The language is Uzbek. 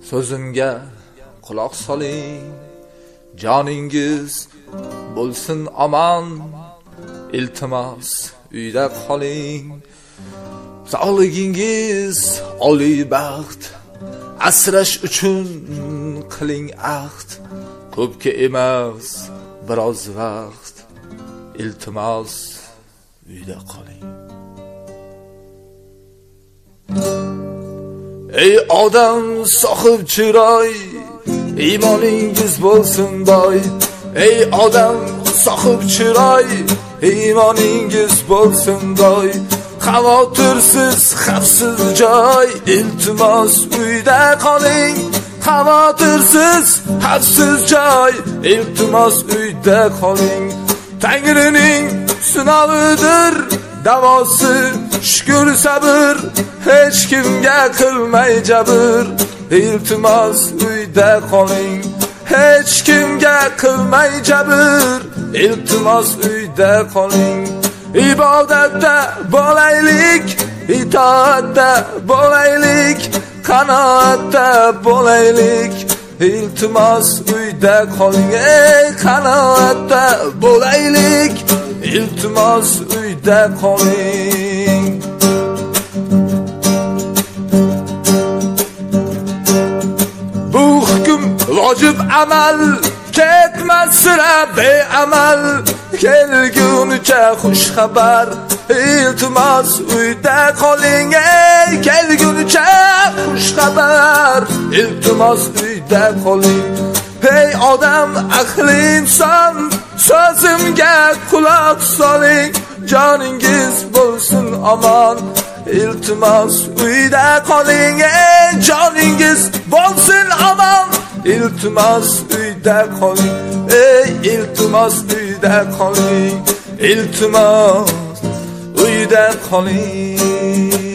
So'zimga quloq soling, joningiz bo'lsin omon. Iltimos uyda qoling, sog'ligingiz oliy baxt. Asrash uchun qiling ahd, ko'pga emas biroz vaqt. Iltimos uyda qoling. Ey odam sohib chiroy, iymoningiz bo'lsin boy. Ey odam sohib chiroy, iymoningiz bo'lsin boy. Xavotirsiz, xavfsiz joy, iltimos uyda qoling. Xavotirsiz, xavfsiz joy, iltimos uyda qoling. Tangrining sinovidir davosi, shukr sabr, hech kimga qilmay jabr. Iltimos uyda qoling, hech kimga qilmay jabr. Iltimos uyda qoling. Ibodatda bo'laylik, itoatda bo'laylik, qanoatda bo'laylik. Iltimos uyda qoling, ey qanoatda bo'laylik. Iltimos uyda qoling. Bu hukm vojib amal, ketmas sira beamal. Kelgunicha xush xabar, iltimos uyda qoling, ey kelgunicha xush xabar. Iltimos uyda qoling. Ey odam aqli inson, so'zimga quloq soling, joningiz bo'lsin omon. Iltimos uyda qoling, ey joningiz bo'lsin omon. Iltimos uyda qoling, ey iltimos uyda qoling. Iltimos uyda qoling.